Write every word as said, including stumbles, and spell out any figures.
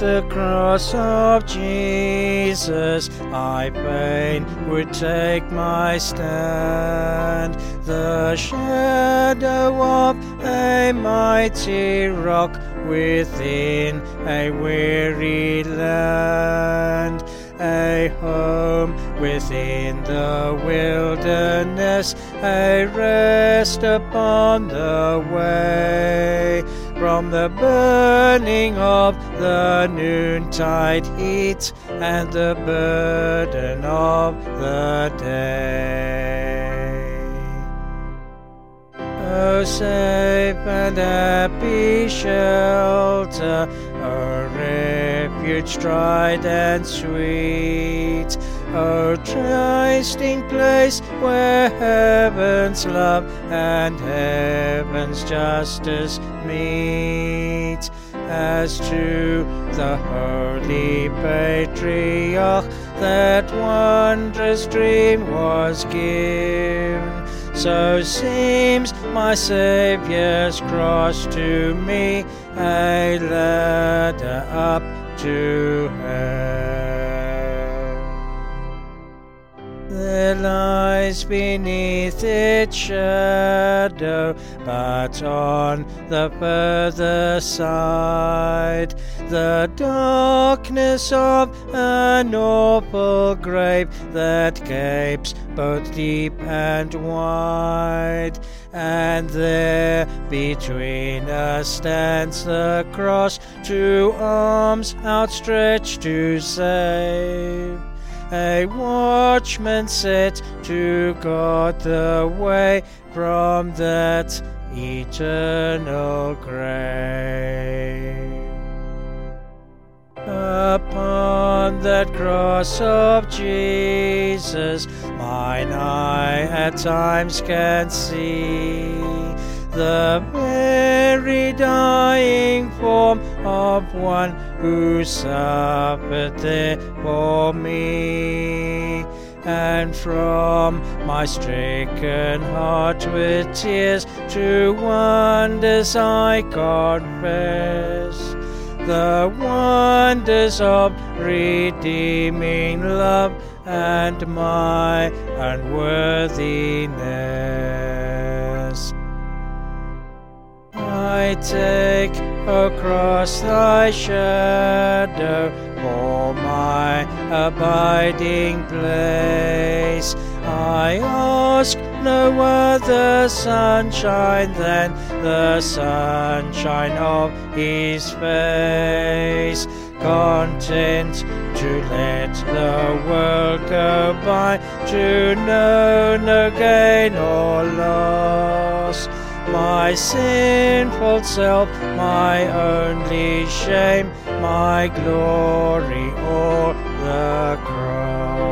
the cross of Jesus, I fain would take my stand. The shadow of a mighty rock within a weary land, a home within the wilderness, a rest upon the way from the burning of the noontide heat and the burden of the day. O safe and happy shelter, O refuge tried and sweet, O trysting place where heaven's love and heaven's justice meet, as to the holy patriarch that wondrous dream was given, so seems my Saviour's cross to me a ladder up to heaven. There lies beneath its shadow, but on the further side, the darkness of an awful grave that gapes both deep and wide. And there between us stands the cross, two arms outstretched to save, a watchman set to guard the way from that eternal grave. Upon that cross of Jesus, mine eye at times can see the very dying form of one who suffered there for me. And from my stricken heart with tears to wonders I confess the wonders of redeeming love and my unworthiness. I take across thy shadow for my abiding place. I ask no other sunshine than the sunshine of his face, content to let the world go by, to know no gain or loss. My sinful self, my only shame, my glory, or the cross.